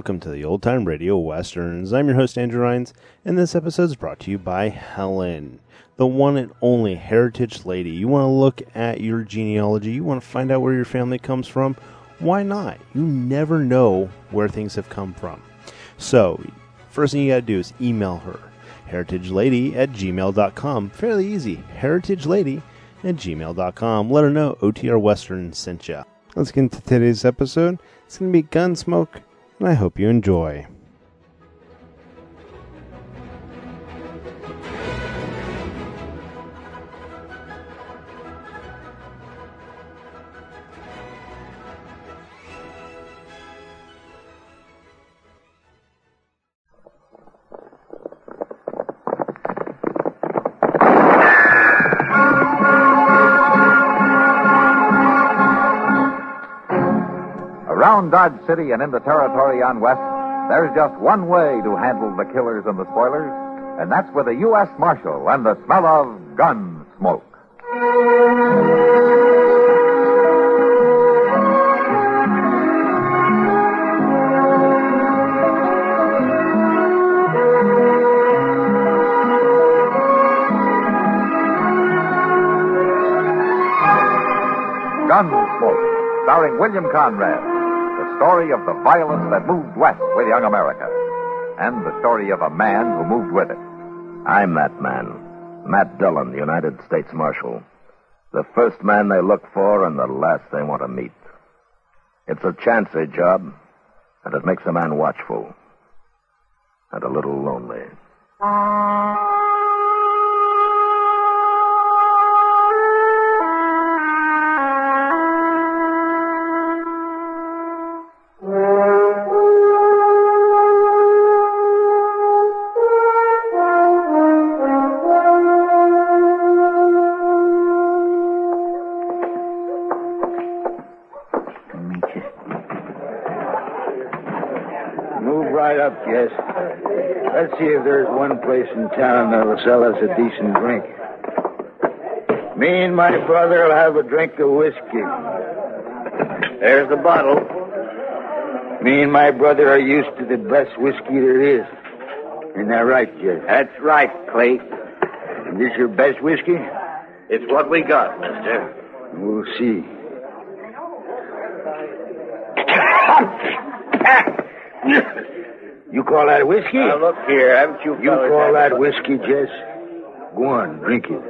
Welcome to the Old Time Radio Westerns. I'm your host, Andrew Rines, and this episode is brought to you by Helen, the one and only heritage lady. You want to look at your genealogy, you want to find out where your family comes from, why not? You never know where things have come from. So, first thing you got to do is email her, heritagelady@gmail.com. Fairly easy, heritagelady@gmail.com. Let her know OTR Western sent ya. Let's get into today's episode. It's going to be Gunsmoke, and I hope you enjoy. Around Dodge City and in the territory on West, there's just one way to handle the killers and the spoilers, and that's with a U.S. Marshal and the smell of gun smoke. Gunsmoke, starring William Conrad. The story of the violence that moved west with young America. And the story of a man who moved with it. I'm that man. Matt Dillon, the United States Marshal. The first man they look for and the last they want to meet. It's a chancy job, and it makes a man watchful. And a little lonely. Yes. Let's see if there's one place in town that'll sell us a decent drink. Me and my brother will have a drink of whiskey. There's the bottle. Me and my brother are used to the best whiskey there is. Isn't that right, Jed? That's right, Clay. Is this your best whiskey? It's what we got, mister. We'll see. You call that whiskey? Now, look here, haven't you... You call that whiskey, Jess? Go on, drink it.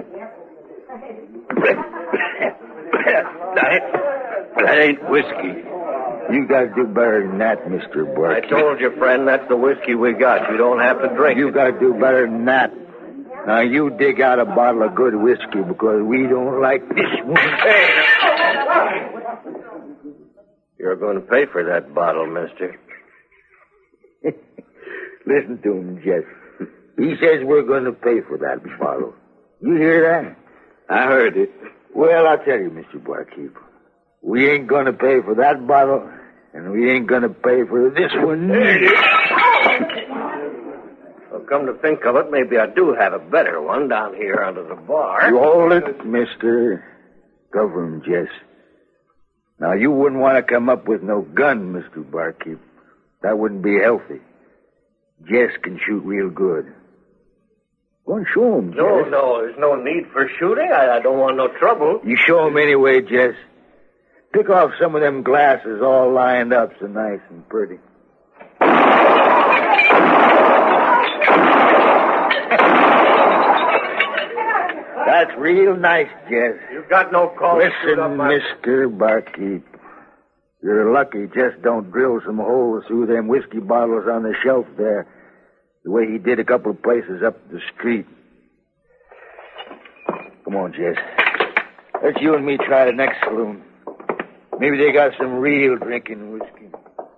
That ain't whiskey. You gotta do better than that, Mr. Burke. I told you, friend, that's the whiskey we got. You don't have to drink You it. gotta do better than that. Now, you dig out a bottle of good whiskey because we don't like this one. You're going to pay for that bottle, mister. Listen to him, Jeff. He says we're going to pay for that bottle. You hear that? I heard it. Well, I'll tell you, Mr. Barkeep. We ain't going to pay for that bottle, and we ain't going to pay for this one. Well, come to think of it, maybe I do have a better one down here under the bar. You hold it, mister. Cover him, Jess. Now, you wouldn't want to come up with no gun, Mr. Barkeep. That wouldn't be healthy. Jess can shoot real good. Go and show him, Jess. No, there's no need for shooting. I don't want no trouble. You show him anyway, Jess. Pick off some of them glasses all lined up so nice and pretty. That's real nice, Jess. You got no call to shoot up Listen, my... Mr. Barkeep. You're lucky Jess don't drill some holes through them whiskey bottles on the shelf there, the way he did a couple of places up the street. Come on, Jess. Let's you and me try the next saloon. Maybe they got some real drinking whiskey.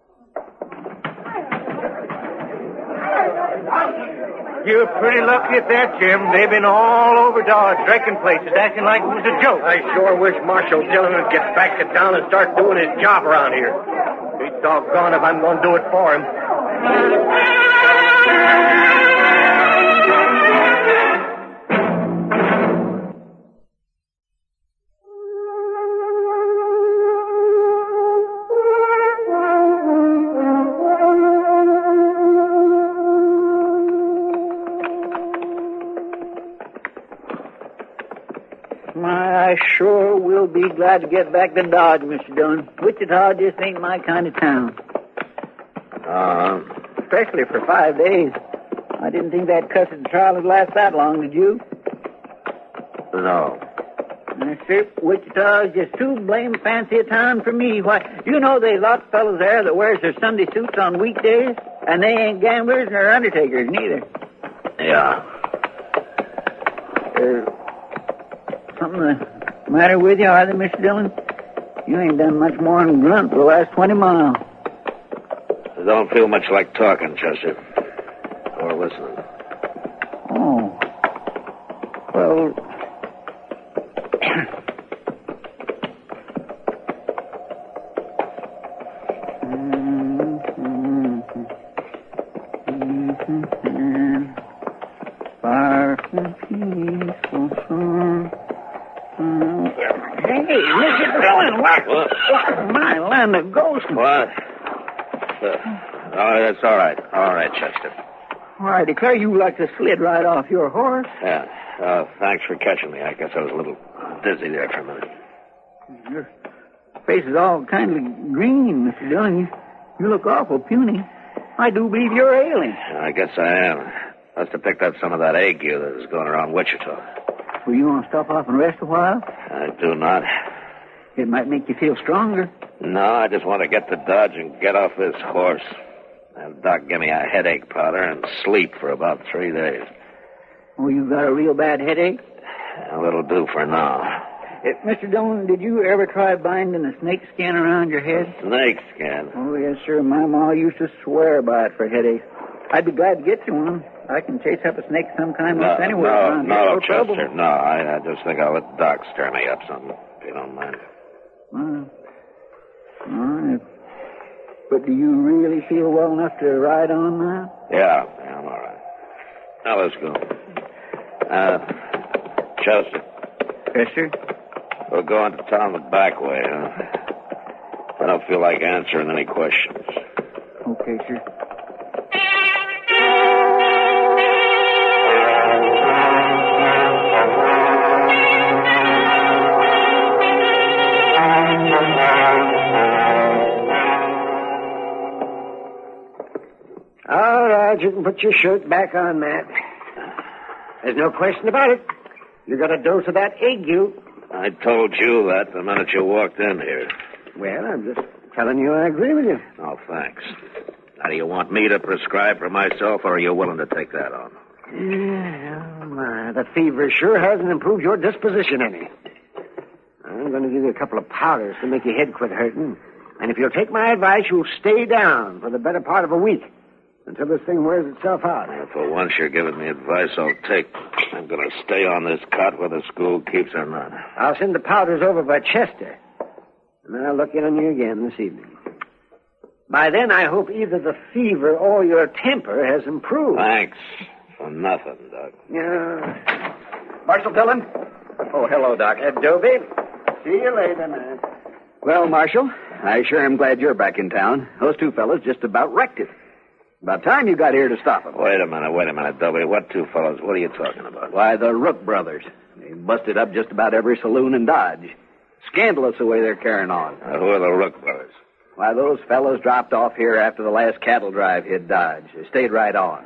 You're pretty lucky at that, Jim. They've been all over Dodge, drinking places, acting like it was a joke. I sure wish Marshal Dillon would get back to town and start doing his job around here. Be doggone if I'm going to do it for him. I sure will be glad to get back to Dodge, Mr. Dillon. Wichita just ain't my kind of town. Especially for 5 days. I didn't think that cussed trial would last that long, did you? No. Sir, Wichita is just too blame fancy a town for me. Why, you know there's lots of fellows there that wears their Sunday suits on weekdays, and they ain't gamblers nor undertakers neither. Yeah. Something the matter with you, either, Mr. Dillon? You ain't done much more than grunt for the last 20 miles. I don't feel much like talking, Chester. Or listening. Oh. Well... Far from peaceful shore. Hey, Mr. Dillon, what? My land of ghosts. What? Oh, that's all right. All right, Chester. Well, I declare you like to slid right off your horse. Yeah. Thanks for catching me. I guess I was a little dizzy there for a minute. Your face is all kind of green, Mr. Dillon. You look awful puny. I do believe you're ailing. I guess I am. Must have picked up some of that ague that was going around Wichita. Well, you want to stop off and rest a while? I do not. It might make you feel stronger. No, I just want to get to Dodge and get off this horse. Have Doc give me a headache powder and sleep for about 3 days. Oh, you got a real bad headache? It'll do for now. Mr. Dillon, did you ever try binding a snake skin around your head? Snake skin? Oh, yes, sir. My ma used to swear by it for headaches. I'd be glad to get you one. I can chase up a snake some kind most anywhere around here. No, trouble. Chester, no. I just think I'll let Doc stir me up something, if you don't mind. All right. But do you really feel well enough to ride on now? Yeah, I'm all right. Now, let's go. Chester. Yes, sir? We'll go into town the back way, huh? I don't feel like answering any questions. Okay, sir. All right, you can put your shirt back on, Matt. There's no question about it. You got a dose of that ague. I told you that the minute you walked in here. Well, I'm just telling you I agree with you. Oh, thanks. Now, do you want me to prescribe for myself, or are you willing to take that on? Yeah, my, the fever sure hasn't improved your disposition any. I'm going to give you a couple of powders to make your head quit hurting. And if you'll take my advice, you'll stay down for the better part of a week until this thing wears itself out. Well, for once you're giving me advice, I'll take. I'm going to stay on this cot whether school keeps or not. I'll send the powders over by Chester. And then I'll look in on you again this evening. By then, I hope either the fever or your temper has improved. Thanks for nothing, Doc. Yeah. Marshal Dillon? Oh, hello, Doc. Dobie. See you later, man. Well, Marshal, I sure am glad you're back in town. Those two fellas just about wrecked it. About time you got here to stop them. Wait a minute, Dobie. What two fellows? What are you talking about? Why, the Rook brothers. They busted up just about every saloon in Dodge. Scandalous the way they're carrying on. Who are the Rook brothers? Why, those fellows dropped off here after the last cattle drive hit Dodge. They stayed right on.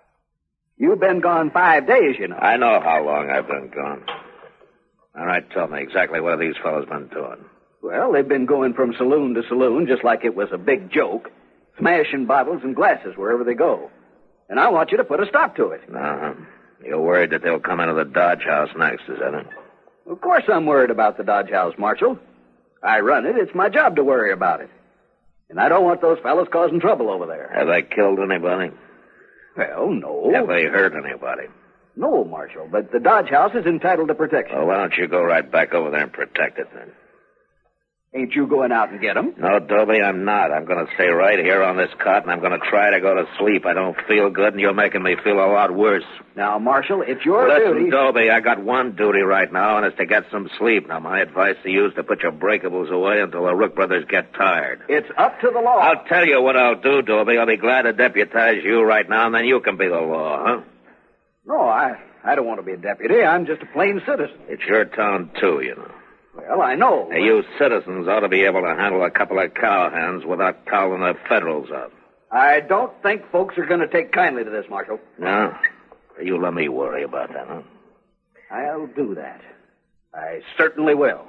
You've been gone 5 days, you know. I know how long I've been gone. All right, tell me exactly what have these fellows been doing. Well, they've been going from saloon to saloon just like it was a big joke, smashing bottles and glasses wherever they go. And I want you to put a stop to it. Uh-huh. You're worried that they'll come into the Dodge House next, is that it? Of course I'm worried about the Dodge House, Marshal. I run it. It's my job to worry about it. And I don't want those fellas causing trouble over there. Have they killed anybody? Well, no. Have they hurt anybody? No, Marshal, but the Dodge House is entitled to protection. Well, why don't you go right back over there and protect it, then? Ain't you going out and get them? No, Dobie, I'm not. I'm going to stay right here on this cot, and I'm going to try to go to sleep. I don't feel good, and you're making me feel a lot worse. Now, Marshal, it's your Listen, duty... Dobie, I got one duty right now, and it's to get some sleep. Now, my advice to you is to put your breakables away until the Rook brothers get tired. It's up to the law. I'll tell you what I'll do, Dobie. I'll be glad to deputize you right now, and then you can be the law, huh? No, I don't want to be a deputy. I'm just a plain citizen. It's your town, too, you know. Well, I know. Now, you citizens ought to be able to handle a couple of cowhands without calling the Federals up. I don't think folks are going to take kindly to this, Marshal. No? You let me worry about that, huh? I'll do that. I certainly will.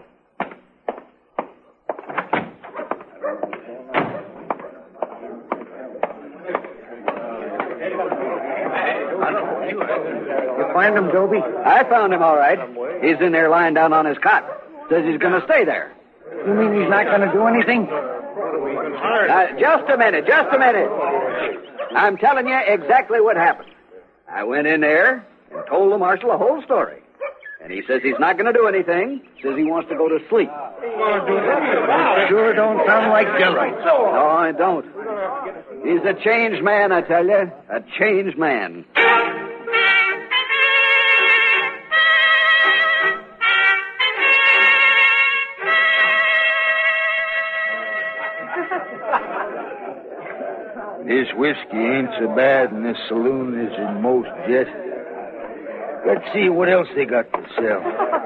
You find him, Joby? I found him all right. He's in there lying down on his cot. Says he's going to stay there. You mean he's not going to do anything? Just a minute. I'm telling you exactly what happened. I went in there and told the marshal the whole story. And he says he's not going to do anything. Says he wants to go to sleep. Sure don't sound like Dillon. No, I don't. He's a changed man, I tell you. A changed man. This whiskey ain't so bad, and this saloon is in most jest. Let's see what else they got to sell.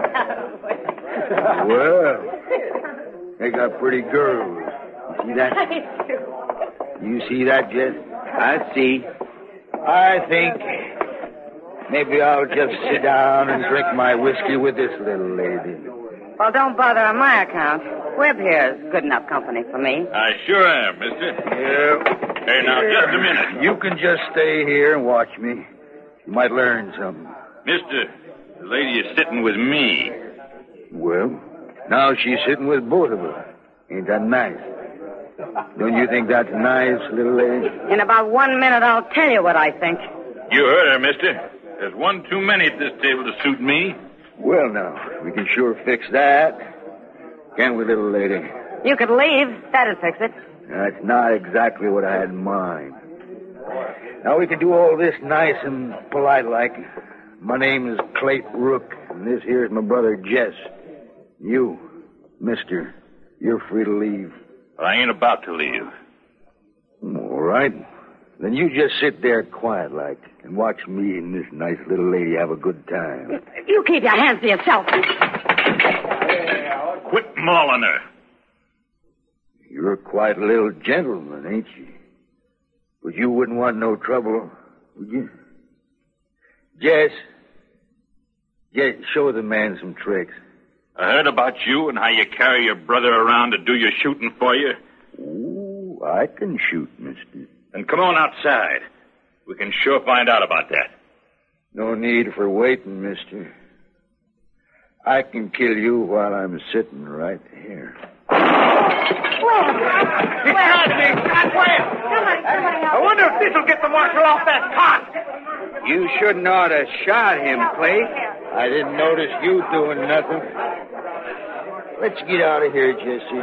Well, they got pretty girls. You see that? You see that, Jess? I see. I think maybe I'll just sit down and drink my whiskey with this little lady. Well, don't bother on my account. Webb here is good enough company for me. I sure am, mister. Yeah. Hey, now, just a minute. You can just stay here and watch me. You might learn something. Mister, the lady is sitting with me. Well, now she's sitting with both of us. Ain't that nice? Don't you think that's nice, little lady? In about 1 minute, I'll tell you what I think. You heard her, mister. There's one too many at this table to suit me. Well, now, we can sure fix that. Can we, little lady? You could leave. That'd fix it. That's not exactly what I had in mind. Now, we can do all this nice and polite-like. My name is Clayton Rook, and this here's my brother Jess. You, mister, you're free to leave. I ain't about to leave. All right. Then you just sit there quiet-like and watch me and this nice little lady have a good time. You keep your hands to yourself. Quit mauling her. You're quite a little gentleman, ain't you? But you wouldn't want no trouble, would you? Jess, show the man some tricks. I heard about you and how you carry your brother around to do your shooting for you. Ooh, I can shoot, mister. Then come on outside. We can sure find out about that. No need for waiting, mister. I can kill you while I'm sitting right here. I wonder if this'll get the marshal off that cot. You shouldn't ought to shot him, Clay. I didn't notice you doing nothing. Let's get out of here, Jesse.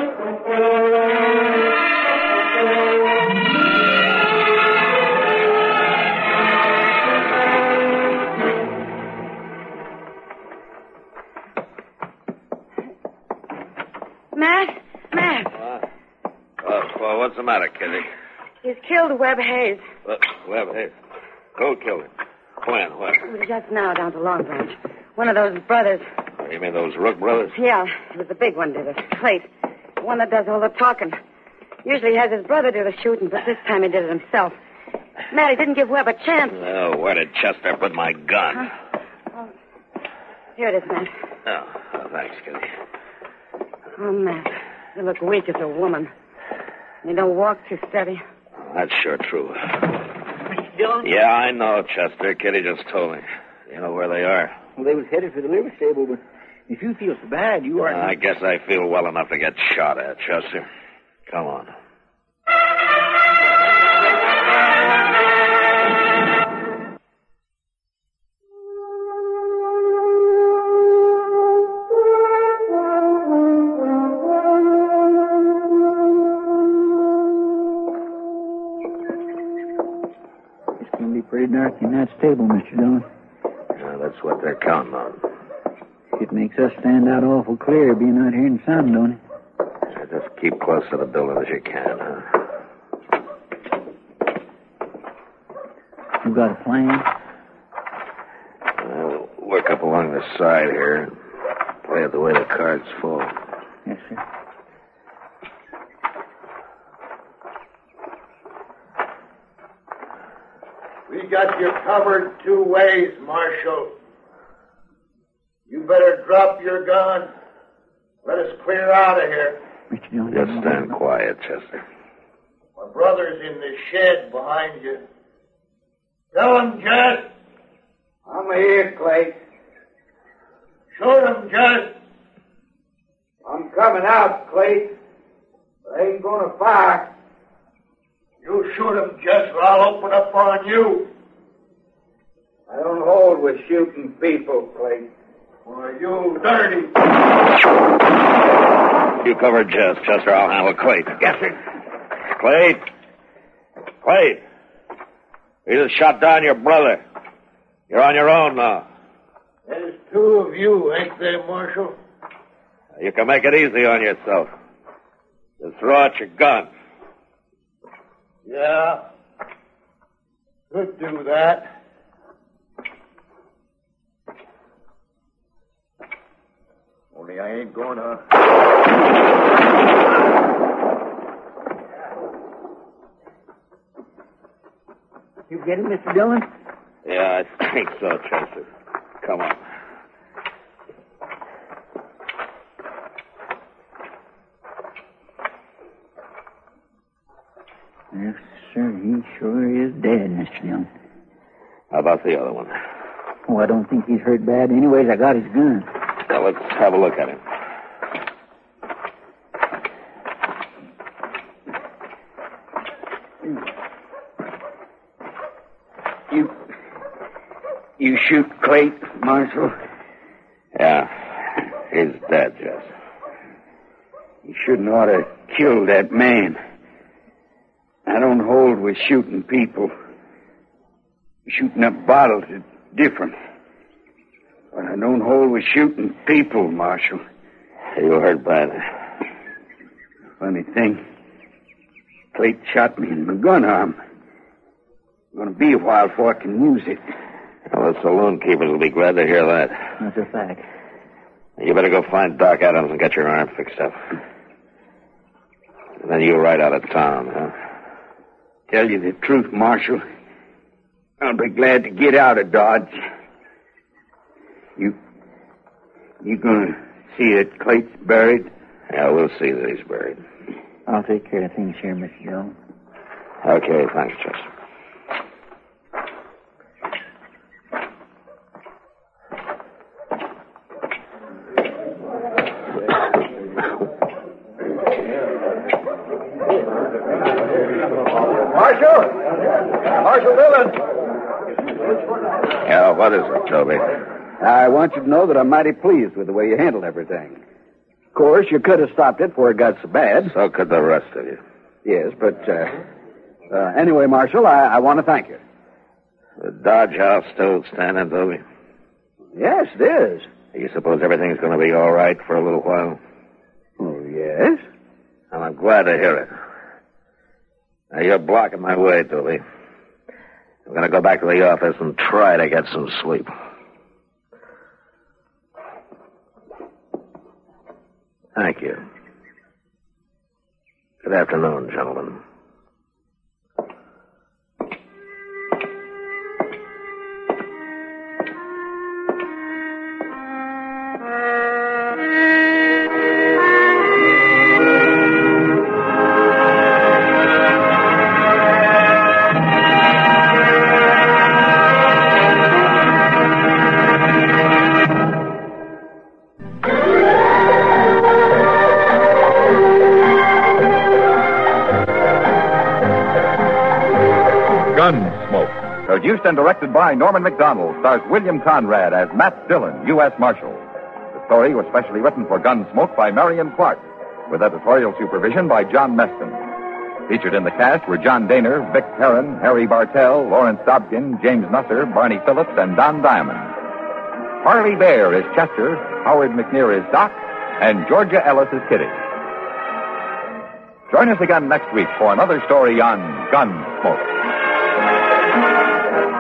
Matt. Well, what's the matter, Kitty? He's killed Webb Hayes. Webb Hayes. Who killed him? When? What? Just now down to Long Branch. One of those brothers. Oh, you mean those Rook brothers? Yeah, it was the big one did it. Clayt. The one that does all the talking. Usually he has his brother do the shooting, but this time he did it himself. Matt, he didn't give Webb a chance. Oh, where did Chester put my gun? Huh? Oh, here it is, Matt. Oh, thanks, Kitty. Oh, Matt, you look weak as a woman. You don't walk too steady. That's sure true. Dillon? Yeah, I know, Chester. Kitty just told me. You know where they are? Well, they was headed for the liver stable, but if you feel so bad, you are... I guess I feel well enough to get shot at, Chester. Come on. Pretty dark in that stable, Mr. Dillon. Yeah, that's what they're counting on. It makes us stand out awful clear being out here in the sun, don't it? Yeah, just keep close to the building as you can, huh? You got a plan? We'll work up along the side here. play it the way the cards fall. Yes, sir. We got you covered 2 ways, Marshal. You better drop your gun. Let us clear out of here. Just stand quiet, Chester. My brother's in the shed behind you. Tell him, Jess. I'm here, Clay. Shoot him, Jess. I'm coming out, Clay. But I ain't gonna fire. You shoot him, Jess, or I'll open up on you. I don't hold with shooting people, Clay. Why, you dirty. You cover Jess, Chester. I'll handle Clay. Yes, sir. Clay. Clay. You just shot down your brother. You're on your own now. There's 2 of you, ain't there, Marshal? You can make it easy on yourself. Just throw out your gun. Yeah. Could do that. Only I ain't gonna. You get him, Mr. Dillon? Yeah, I think so, Chester. Come on. Yes, sir. He sure is dead, Mr. Dillon. How about the other one? Oh, I don't think he's hurt bad. Anyways, I got his gun. Well, let's have a look at him. You shoot Clay, Marshal? Yeah, he's dead, Jess. You shouldn't ought to kill that man. I don't hold with shooting people. Shooting up bottles is different. But I don't hold with shooting people, Marshal. You hurt bad. Funny thing, Clay shot me in my gun arm. It's going to be a while before I can use it. Well, the saloon keepers will be glad to hear that. That's a fact. You better go find Doc Adams and get your arm fixed up. And then you ride out of town, huh? Tell you the truth, Marshal, I'll be glad to get out of Dodge. You gonna see that Clay's buried? Yeah, we'll see that he's buried. I'll take care of things here, Mr. Dillon. Okay, thanks, Chester. Marshal Dillon! Yeah, what is it, Toby? I want you to know that I'm mighty pleased with the way you handled everything. Of course, you could have stopped it before it got so bad. So could the rest of you. Yes, but anyway, Marshal, I want to thank you. The Dodge House still standing, Toby? Yes, it is. You suppose everything's going to be all right for a little while? Oh, yes. And I'm glad to hear it. Now, you're blocking my way, Toby. I'm going to go back to the office and try to get some sleep. Thank you. Good afternoon, gentlemen. Gunsmoke, produced and directed by Norman McDonald, stars William Conrad as Matt Dillon, U.S. Marshal. The story was specially written for Gunsmoke by Marion Clark, with editorial supervision by John Meston. Featured in the cast were John Daner, Vic Perrin, Harry Bartell, Lawrence Dobkin, James Nusser, Barney Phillips, and Don Diamond. Harley Bear is Chester, Howard McNear is Doc, and Georgia Ellis is Kitty. Join us again next week for another story on Gunsmoke.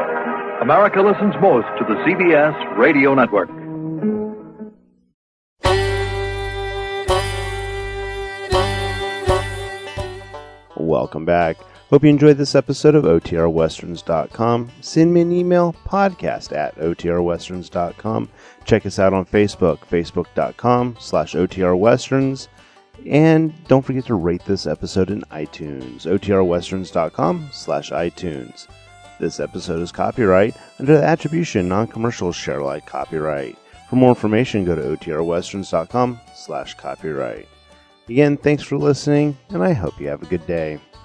America listens most to the CBS Radio Network. welcome back. Hope you enjoyed this episode of OTRWesterns.com. Send me an email, podcast@OTRWesterns.com. Check us out on Facebook, facebook.com/OTRWesterns. And don't forget to rate this episode in iTunes, OTRWesterns.com/iTunes. This episode is copyright under the attribution, non-commercial, share alike copyright. For more information, go to OTRWesterns.com/copyright. Again, thanks for listening, and I hope you have a good day.